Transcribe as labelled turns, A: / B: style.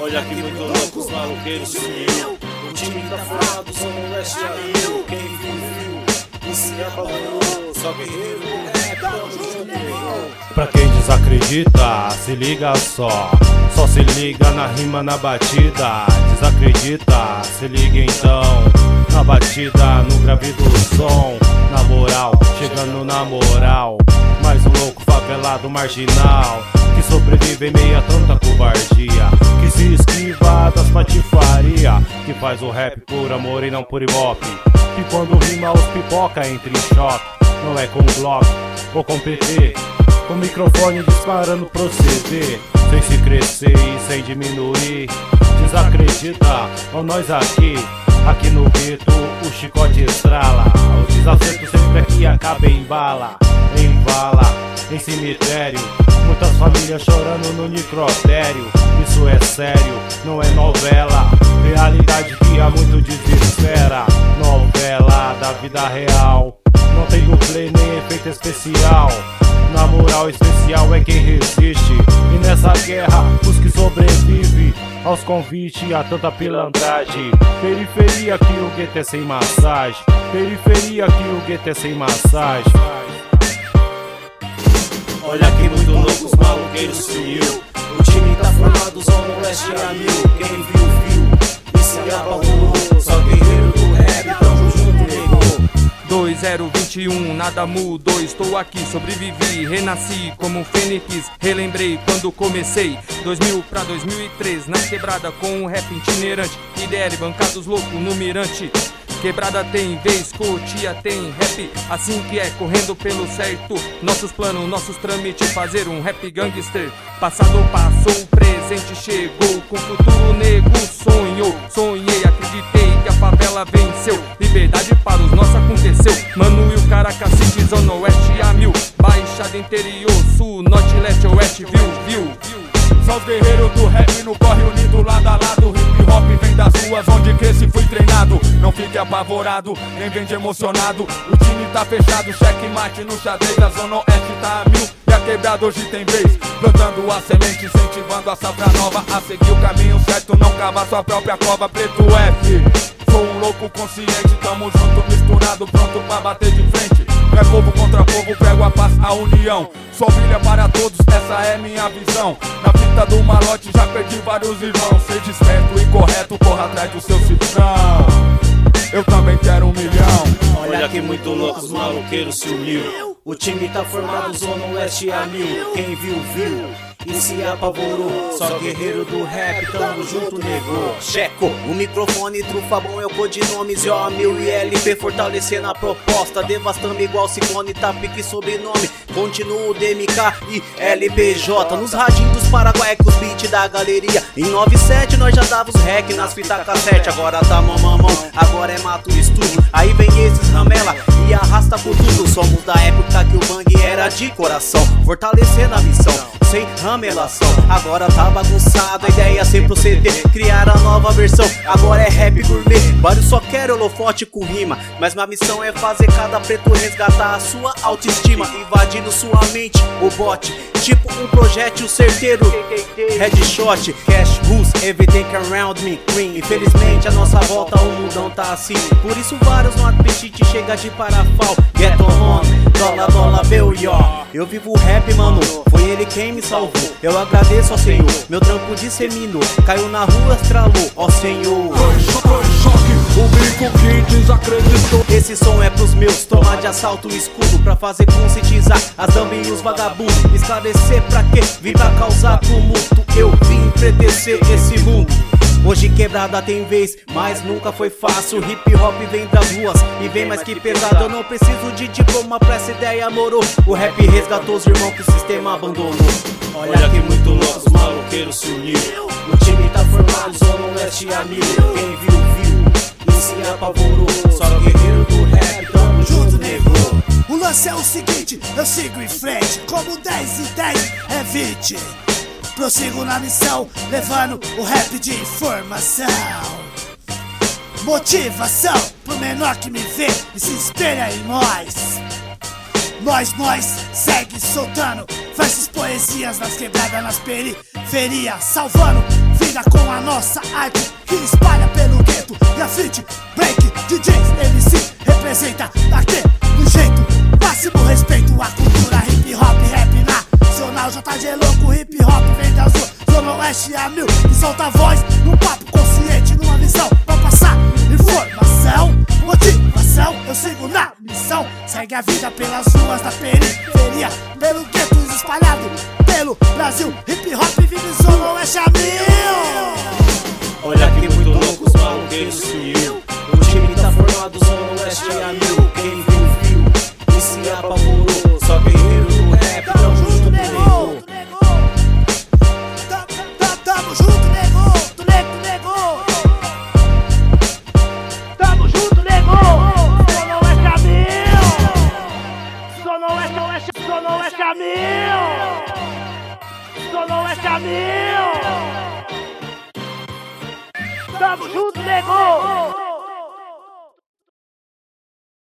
A: Olha que muito louco, os maloqueiros sumiu. O time tá formado, Zona Oeste aí. Quem viu, e se apavorou. Só guerreiro do rap, tamo junto, negão.
B: Pra quem desacredita, se liga só. Só se liga na rima, na batida. Desacredita, se liga então. Na batida, no grave do som. Na moral, chegando na moral. Mais um louco favelado marginal que sobrevive em meio a tanta covardia, que se esquiva das patifaria, que faz o rap por amor e não por ibope, que quando rima os pipoca entra em choque. Não é com Glock ou com PT, com microfone disparando proceder, sem se crescer e sem diminuir. Desacredita, ó nós aqui no gueto o chicote estrala. O desacerto sempre aqui acaba em bala, em cemitério. Muitas famílias chorando no necrotério. Isso é sério, não é novela. Realidade que há muito desespera. Novela da vida real. Não tem dublê nem efeito especial. Na moral, especial é quem resiste. E nessa guerra, os que sobrevivem aos convites a tanta pilantragem. Periferia que o gueto é sem massagem. Periferia que o gueto é sem massagem.
A: Olha que muito louco, os maloqueiros sumiu. O time tá formado, Zona Oeste a mil. Quem viu, viu, e se apavorou. Só guerreiro do rap, tamo junto, negão.
C: 2021, nada mudou, estou aqui, sobrevivi, renasci como um fênix, relembrei quando comecei, 2000 pra 2003, na quebrada com um rap itinerante, IDL, bancados louco no mirante. Quebrada tem vez, Cotia tem rap, assim que é, correndo pelo certo. Nossos planos, nossos trâmites, fazer um rap gangster. Passado passou, presente chegou, com futuro nego sonhou. Sonhei, acreditei que a favela venceu. Liberdade para os nossos aconteceu. Mano e o Caracas City, Zona Oeste a mil. Baixada interior, sul, norte, leste, oeste, viu.
D: São os guerreiros do rap no corre unido lado a lado. Hip hop vem das ruas onde cresci, fui treinado. Não fique apavorado, nem vende emocionado. O time tá fechado, checkmate no xadrez. A Zona Oeste tá a mil e a quebrada hoje tem vez. Plantando a semente, incentivando a safra nova a seguir o caminho certo, não cavar sua própria cova. Preto F, sou um louco consciente, tamo junto, misturado, pronto pra bater de frente. Não é povo contra povo, prego a paz, a união. Sou brilha para todos, essa é minha visão. Na fita do malote já perdi vários irmãos. Seja esperto e correto, corra atrás do seu cifrão. Eu também quero 1 milhão.
A: Olha que muito louco, os maloqueiros sumiu. O time tá formado, Zona Oeste a mil. Quem viu, viu, e se apavorou. Só guerreiro do rap, tamo junto, negou. Checo, o microfone, trufa bom é o codinome. Zó a mil e LP fortalecendo a proposta. Devastando igual ciclone, tá pique sobrenome. Continuo DMK e LPJ. Nos radinhos dos Paraguai com os beats da galeria. Em 97 nós já dava os rec nas fitas cassete. Agora tá mamão, agora é mato estúdio. Aí vem esses ramela e arrasta por tudo. Somos da época que o bang era de coração, fortalecendo a missão, sem ramelação. Agora tá bagunçado, a ideia sem proceder, criar a nova versão, agora é rap gourmet. Vários só querem holofote com rima, mas minha missão é fazer cada preto resgatar a sua autoestima, invadindo sua mente, o bote, tipo um projétil certeiro. Headshot, cash, rules, everything around me, green. Infelizmente a nossa volta, o mundão tá assim. Por isso vários no apetite chega de parafal. Get on, dólar, bill, yo. Eu vivo o rap, mano, foi ele quem me salvou. Eu agradeço ao Senhor, meu trampo disseminou. Caiu na rua, estralou, ó Senhor.
D: O bico que desacreditou.
A: Esse som é pros meus, toma de assalto o escudo, pra fazer conscientizar as damas e os vagabundos. Esclarecer pra quê? Vim pra causar tumulto. Eu vim empretecer esse mundo. Hoje quebrada tem vez, mas nunca foi fácil. Hip hop vem das ruas e vem mais que pesado. Eu não preciso de diploma pra essa ideia morou. O rap resgatou os irmãos que o sistema abandonou. Olha que muito louco, os maloqueiros se uniu. O time tá formado, Zona Oeste a mil. Quem viu, viu, e se apavorou. Só guerreiro do rap, tamo junto, negou.
E: O lance é o seguinte, eu sigo em frente, como 10 e 10 é 20. Prossigo na missão, levando o rap de informação. Motivação pro menor que me vê e se espelha em nós. Nós, segue soltando versos, poesias nas quebradas, nas periferias, salvando vidas. briga com a nossa arte que espalha pelo gueto. Grafite, break, DJs, MC, representa daquele jeito. Máximo respeito à cultura hip hop, rap nacional. JG louco, hip hop vem das ruas, Zona Oeste a mil. E solta a voz num papo consciente, numa visão pra passar informação, motivação. Eu sigo na missão, segue a vida pelas ruas da periferia, pelo gueto espalhado pelo Brasil. Hip hop vive Zona Oeste a mil.
A: Olha que muito louco, os maloqueiros sumiu. O time tá formado, Zona Oeste a mil. Quem viu, viu e se apavorou. Só guerreiro do rap, tamo junto, negou.
E: Tamo junto, negou. Tu negou. Tamo junto, negou. Zona Oeste a mil. Zona Oeste a mil. Zona Oeste a mil. Tamo junto, negou.